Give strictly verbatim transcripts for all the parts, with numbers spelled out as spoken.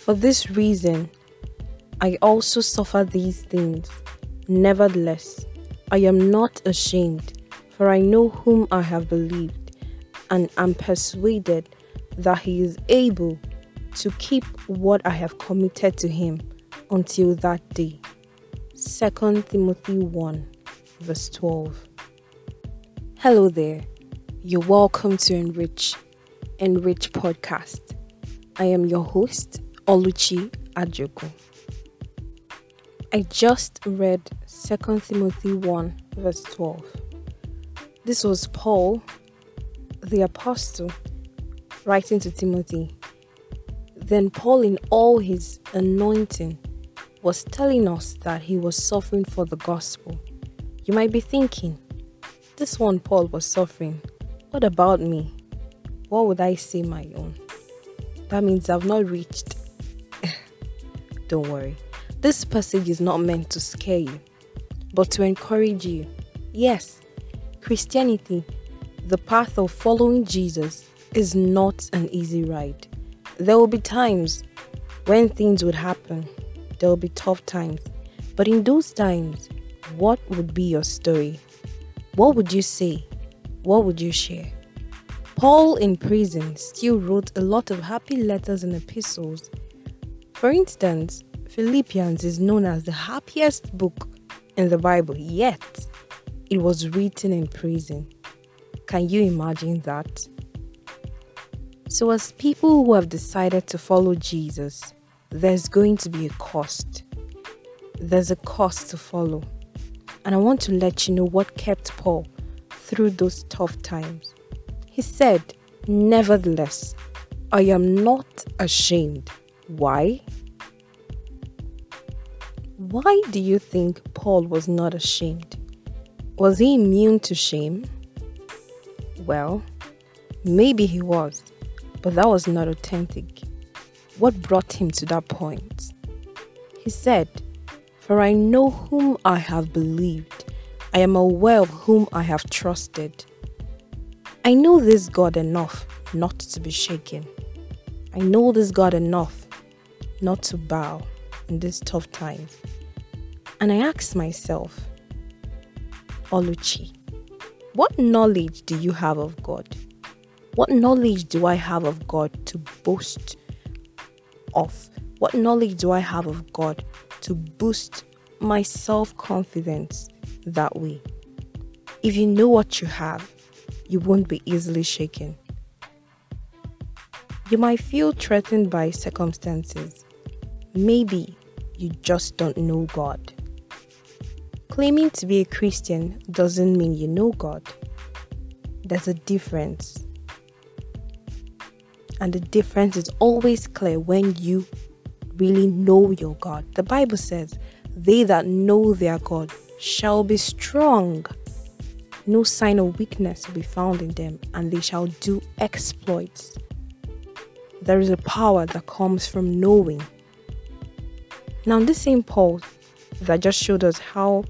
For this reason, I also suffer these things. Nevertheless, I am not ashamed, for I know whom I have believed, and am persuaded that he is able to keep what I have committed to him until that day. Second Timothy one, verse twelve. Hello there. You're welcome to Enrich, Enrich Podcast. I am your host, Oluchi Ajogo. I just read Second Timothy one, verse twelve. This was Paul, the apostle, writing to Timothy. Then Paul, in all his anointing, was telling us that he was suffering for the gospel. You might be thinking, this one Paul was suffering. What about me? What would I say my own? That means I've not reached. Don't worry. This passage is not meant to scare you, but to encourage you. Yes, Christianity, the path of following Jesus, is not an easy ride. There will be times when things would happen. There will be tough times. But in those times, what would be your story? What would you say? What would you share? Paul in prison still wrote a lot of happy letters and epistles. For instance, Philippians is known as the happiest book in the Bible, yet it was written in prison. Can you imagine that? So as people who have decided to follow Jesus, there's going to be a cost. There's a cost to follow. And I want to let you know what kept Paul through those tough times. He said, nevertheless, I am not ashamed. Why? Why do you think Paul was not ashamed? Was he immune to shame? Well, maybe he was, but that was not authentic. What brought him to that point? He said, for I know whom I have believed. I am aware of whom I have trusted. I know this God enough not to be shaken. I know this God enough not to bow in this tough time. And I asked myself, Oluchi, what knowledge do you have of God? What knowledge do I have of God to boast of? What knowledge do I have of God to boost my self-confidence that way? If you know what you have, you won't be easily shaken. You might feel threatened by circumstances. Maybe you just don't know God. Claiming to be a Christian doesn't mean you know God. There's a difference. And the difference is always clear when you really know your God. The Bible says, they that know their God shall be strong. No sign of weakness will be found in them, and they shall do exploits. There is a power that comes from knowing. Now, this same Paul that just showed us how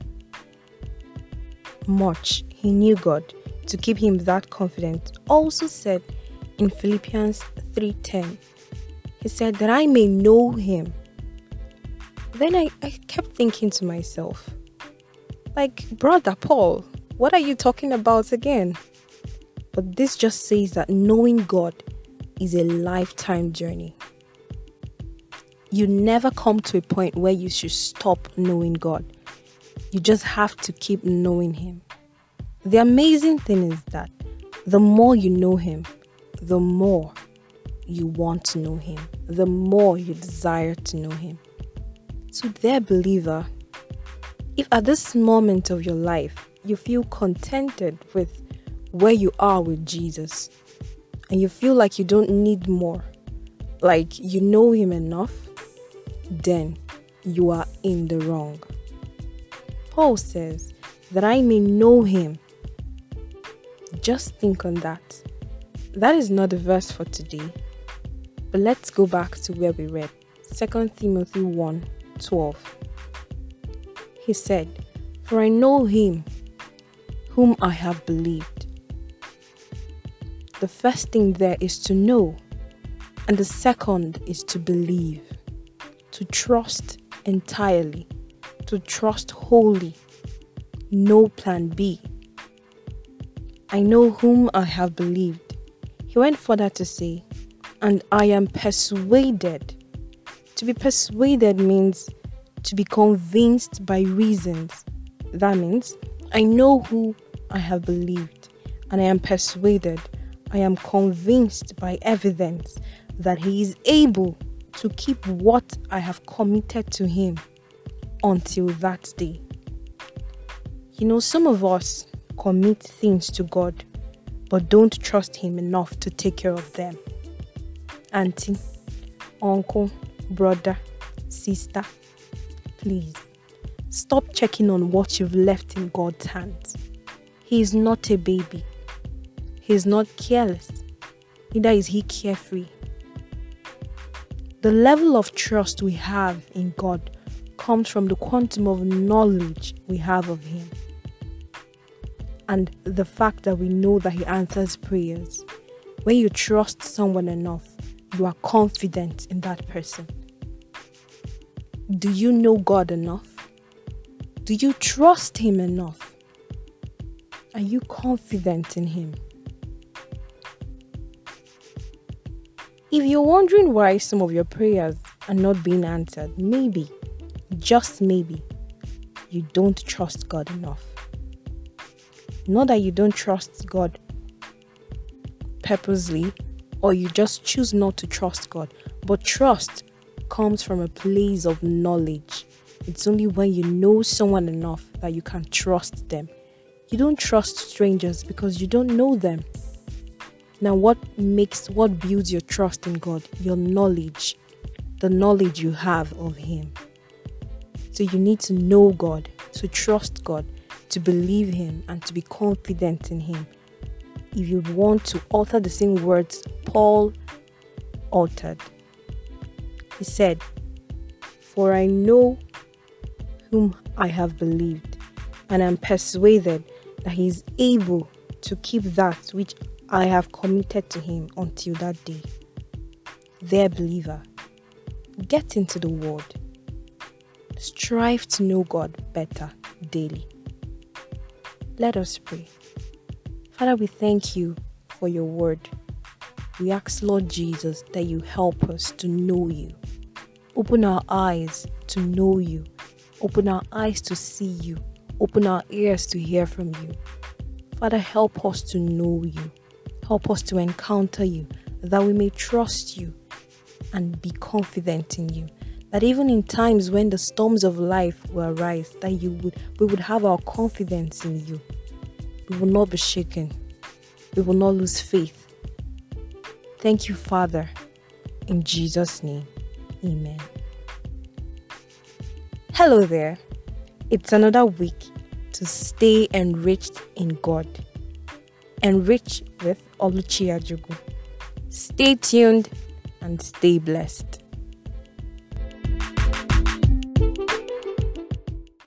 much he knew God to keep him that confident also said in Philippians three ten, he said that I may know him. Then I, I kept thinking to myself, like, brother Paul, what are you talking about again? But this just says that knowing God is a lifetime journey. You never come to a point where you should stop knowing God. You just have to keep knowing him. The amazing thing is that the more you know him, the more you want to know him, the more you desire to know him. So dear believer, if at this moment of your life you feel contented with where you are with Jesus and you feel like you don't need more, like you know him enough, then you are in the wrong. Paul says that I may know him. Just think on that. That is not the verse for today. But let's go back to where we read Second Timothy one twelve. He said, for I know him whom I have believed. The first thing there is to know. And the second is to believe, to trust entirely, to trust wholly. No plan B. I know whom I have believed. He went further to say, and I am persuaded. To be persuaded means to be convinced by reasons. That means I know who I have believed, and I am persuaded. I am convinced by evidence that he is able to keep what I have committed to him until that day. You know, some of us commit things to God, but don't trust him enough to take care of them. Auntie, uncle, brother, sister, please stop checking on what you've left in God's hands. He is not a baby. He is not careless. Neither is he carefree. The level of trust we have in God comes from the quantum of knowledge we have of him, and the fact that we know that he answers prayers. When you trust someone enough, you are confident in that person. Do you know God enough? Do you trust him enough? Are you confident in him? If you're wondering why some of your prayers are not being answered, maybe, just maybe, you don't trust God enough. Not that you don't trust God purposely, or you just choose not to trust God, but trust comes from a place of knowledge. It's only when you know someone enough that you can trust them. You don't trust strangers because you don't know them. Now, what makes, what builds your trust in God? Your knowledge, the knowledge you have of him. So you need to know God, to trust God, to believe him, and to be confident in him. If you want to utter the same words Paul uttered, he said, "For I know whom I have believed, and am persuaded that he is able to keep that which I have committed to him until that day." Dear believer, get into the word. Strive to know God better daily. Let us pray. Father, we thank you for your word. We ask, Lord Jesus, that you help us to know you. Open our eyes to know you. Open our eyes to see you. Open our ears to hear from you. Father, help us to know you. Help us to encounter you, that we may trust you and be confident in you. That even in times when the storms of life will arise, that you would, we would have our confidence in you. We will not be shaken. We will not lose faith. Thank you, Father. In Jesus' name, amen. Hello there. It's another week to stay enriched in God. Enrich with Oluchi Ajogu. Stay tuned and stay blessed.